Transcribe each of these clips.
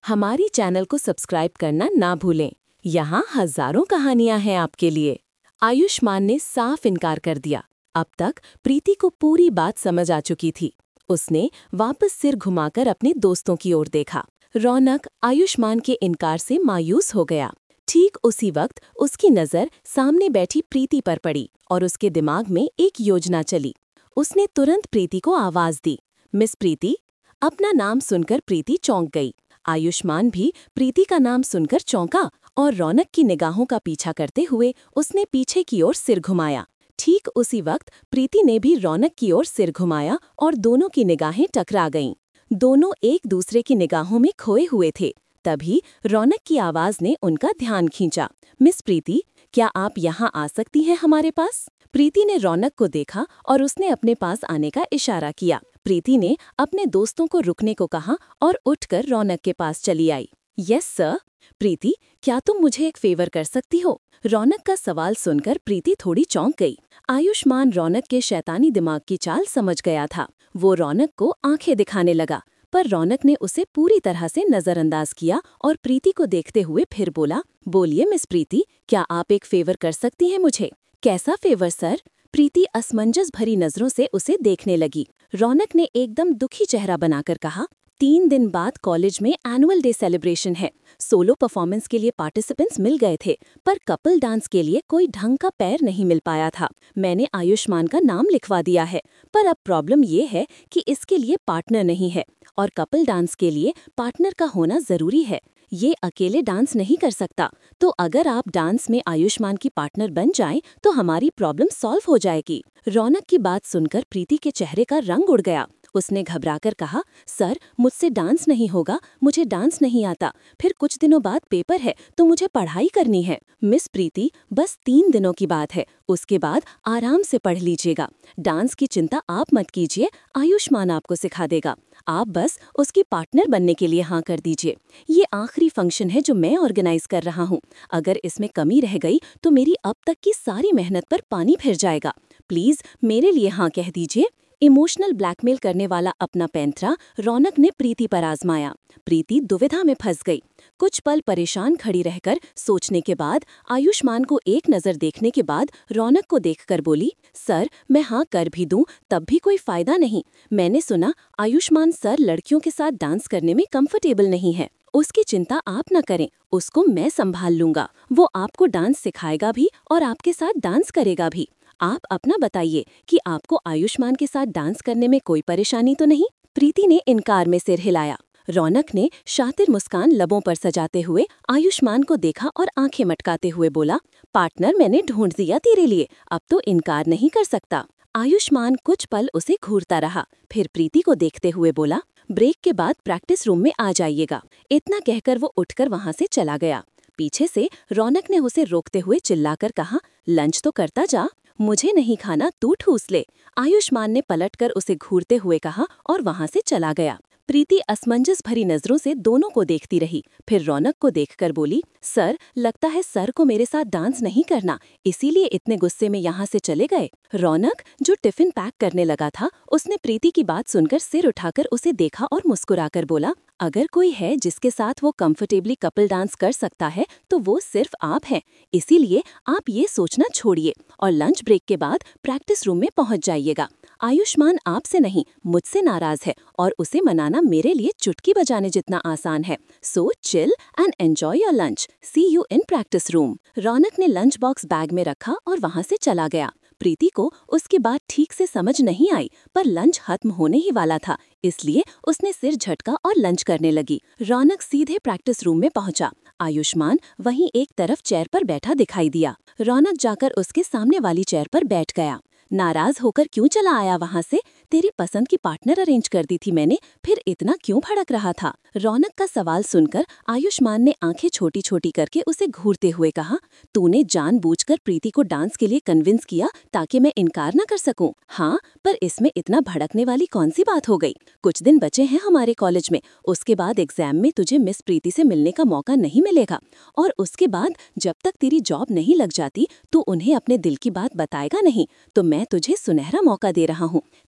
हमारी चैनल को सब्सक्राइब करना ना भूलें। यहाँ हजारों कहानियां हैं आपके लिए। आयुष्मान ने साफ इनकार कर दिया। अब तक प्रीति को पूरी बात समझ आ चुकी थी। उसने वापस सिर घुमाकर अपने दोस्तों की ओर देखा। रौनक आयुष्मान के इनकार से मायूस हो गया। ठीक उसी वक्त उसकी नज़र सामने बैठी प्रीति पर पड़ी और उसके दिमाग में एक योजना चली। उसने तुरंत प्रीति को आवाज दी, मिस प्रीति। अपना नाम सुनकर प्रीति चौंक गई। आयुष्मान भी प्रीति का नाम सुनकर चौंका और रौनक की निगाहों का पीछा करते हुए उसने पीछे की ओर सिर घुमाया। ठीक उसी वक्त प्रीति ने भी रौनक की ओर सिर घुमाया और दोनों की निगाहें टकरा गईं। दोनों एक दूसरे की निगाहों में खोए हुए थे। तभी रौनक की आवाज ने उनका ध्यान खींचा, मिस प्रीति, क्या आप यहाँ आ सकती हैं हमारे पास? प्रीति ने रौनक को देखा और उसने अपने पास आने का इशारा किया। प्रीति ने अपने दोस्तों को रुकने को कहा और उठकर रौनक के पास चली आई। Yes sir. प्रीति, क्या तुम मुझे एक फेवर कर सकती हो? रौनक का सवाल सुनकर प्रीति थोड़ी चौंक गई। आयुष्मान रौनक के शैतानी दिमाग की चाल समझ गया था। वो रौनक को आंखें दिखाने लगा, पर रौनक ने उसे पूरी तरह से नजरअंदाज किया और प्रीति को देखते हुए फिर बोला, बोलिए मिस प्रीति, क्या आप एक फेवर कर सकती हैं मुझे? कैसा फेवर सर? प्रीति असमंजस भरी नजरों से उसे देखने लगी। रौनक ने एकदम दुखी चेहरा बनाकर कहा, 3 दिन बाद कॉलेज में एनुअल डे सेलिब्रेशन है। सोलो परफॉर्मेंस के लिए पार्टिसिपेंट्स मिल गए थे, पर कपल डांस के लिए कोई ढंग का पैर नहीं मिल पाया था। मैंने आयुष्मान का नाम लिखवा दिया है, पर अब प्रॉब्लम ये है कि इसके लिए पार्टनर नहीं है और कपल डांस के लिए पार्टनर का होना जरूरी है। ये अकेले डांस नहीं कर सकता, तो अगर आप डांस में आयुष्मान की पार्टनर बन जाएं, तो हमारी प्रॉब्लम सॉल्व हो जाएगी। रौनक की बात सुनकर प्रीति के चेहरे का रंग उड़ गया। उसने घबराकर कहा, सर, मुझसे डांस नहीं होगा, मुझे डांस नहीं आता। फिर कुछ दिनों बाद पेपर है, तो मुझे पढ़ाई करनी है। मिस प्रीति, बस 3 दिनों की बात है, उसके बाद आराम से पढ़ लीजिएगा। डांस की चिंता आप मत कीजिए, आयुष्मान आपको सिखा देगा। आप बस उसकी पार्टनर बनने के लिए हाँ कर दीजिए। ये आखिरी फंक्शन है जो मैं ऑर्गेनाइज कर रहा हूँ। अगर इसमें कमी रह गई तो मेरी अब तक की सारी मेहनत पर पानी फिर जाएगा। प्लीज मेरे लिए हाँ कह दीजिए। इमोशनल ब्लैकमेल करने वाला अपना पैंतरा रौनक ने प्रीति पर आजमाया। प्रीति दुविधा में फंस गई। कुछ पल परेशान खड़ी रहकर सोचने के बाद आयुष्मान को एक नजर देखने के बाद रौनक को देखकर बोली, सर, मैं हाँ कर भी दूं तब भी कोई फायदा नहीं। मैंने सुना आयुष्मान सर लड़कियों के साथ डांस करने में कंफर्टेबल नहीं है। उसकी चिंता आप न करें, उसको मैं संभाल लूंगा। वो आपको डांस सिखाएगा भी और आपके साथ डांस करेगा भी। आप अपना बताइए कि आपको आयुष्मान के साथ डांस करने में कोई परेशानी तो नहीं? प्रीति ने इनकार में सिर हिलाया। रौनक ने शातिर मुस्कान लबों पर सजाते हुए आयुष्मान को देखा और आंखें मटकाते हुए बोला, पार्टनर मैंने ढूंढ दिया तेरे लिए, अब तो इनकार नहीं कर सकता। आयुष्मान कुछ पल उसे घूरता रहा, फिर प्रीति को देखते हुए बोला, ब्रेक के बाद प्रैक्टिस रूम में आ जाइएगा। इतना कहकर वो उठकर वहां से चला गया। पीछे से रौनक ने उसे रोकते हुए चिल्लाकर कहा, लंच तो करता जा। मुझे नहीं खाना, तू ठूस ले। आयुष्मान ने पलटकर उसे घूरते हुए कहा और वहां से चला गया। प्रीति असमंजस भरी नजरों से दोनों को देखती रही, फिर रौनक को देखकर बोली, सर, लगता है सर को मेरे साथ डांस नहीं करना, इसीलिए इतने गुस्से में यहाँ से चले गए। रौनक, जो टिफिन पैक करने लगा था, उसने प्रीति की बात सुनकर सिर उठाकर उसे देखा और मुस्कुराकर बोला, अगर कोई है जिसके साथ वो कंफर्टेबली कपल डांस कर सकता है तो वो सिर्फ आप हैं। इसीलिए आप ये सोचना छोड़िए और लंच ब्रेक के बाद प्रैक्टिस रूम में पहुंच जाइएगा। आयुष्मान आपसे नहीं, मुझसे नाराज है और उसे मनाना मेरे लिए चुटकी बजाने जितना आसान है। So chill and enjoy your lunch. See you in practice room. Raunak ने लंच बॉक्स बैग में रखा और वहां से चला गया। प्रीति को उसकी बात ठीक से समझ नहीं आई, पर लंच खत्म होने ही वाला था, इसलिए उसने सिर झटका और लंच करने लगी। रौनक सीधे प्रैक्टिस रूम में पहुंचा। आयुष्मान वहीं एक तरफ चेयर पर बैठा दिखाई दिया। रौनक जाकर उसके सामने वाली चेयर पर बैठ गया। नाराज होकर क्यों चला आया वहां से? तेरी पसंद की पार्टनर अरेंज कर दी थी मैंने, फिर इतना क्यों भड़क रहा था? रौनक का सवाल सुनकर आयुष्मान ने आंखें छोटी छोटी करके उसे घूरते हुए कहा, तूने जानबूझकर प्रीति को डांस के लिए कन्विंस किया ताकि मैं इनकार न कर सकूं। हाँ, पर इसमें इतना भड़कने वाली कौन सी बात हो गई? कुछ दिन बचे हैं हमारे कॉलेज में, उसके बाद एग्जाम में तुझे मिस प्रीति से मिलने का मौका नहीं मिलेगा, और उसके बाद जब तक तेरी जॉब नहीं लग जाती तो उन्हें अपने दिल की बात बताएगा नहीं। तो मैं तुझे सुनहरा मौका दे रहा हूँ,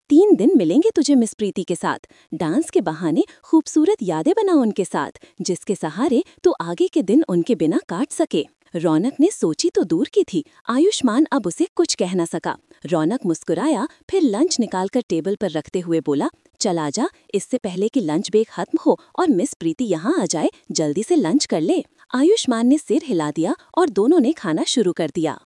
3 दिन मिलेंगे तुझे मिस प्रीति के साथ। डांस के बहाने खूबसूरत यादें बना उनके साथ, जिसके सहारे तू आगे के दिन उनके बिना काट सके। रौनक ने सोची तो दूर की थी, आयुष्मान अब उसे कुछ कह न सका। रौनक मुस्कुराया, फिर लंच निकालकर टेबल पर रखते हुए बोला, चल आजा, इससे पहले कि लंच ब्रेक खत्म हो और मिस प्रीति यहाँ आ जाए, जल्दी से लंच कर ले। आयुष्मान ने सिर हिला दिया और दोनों ने खाना शुरू कर दिया।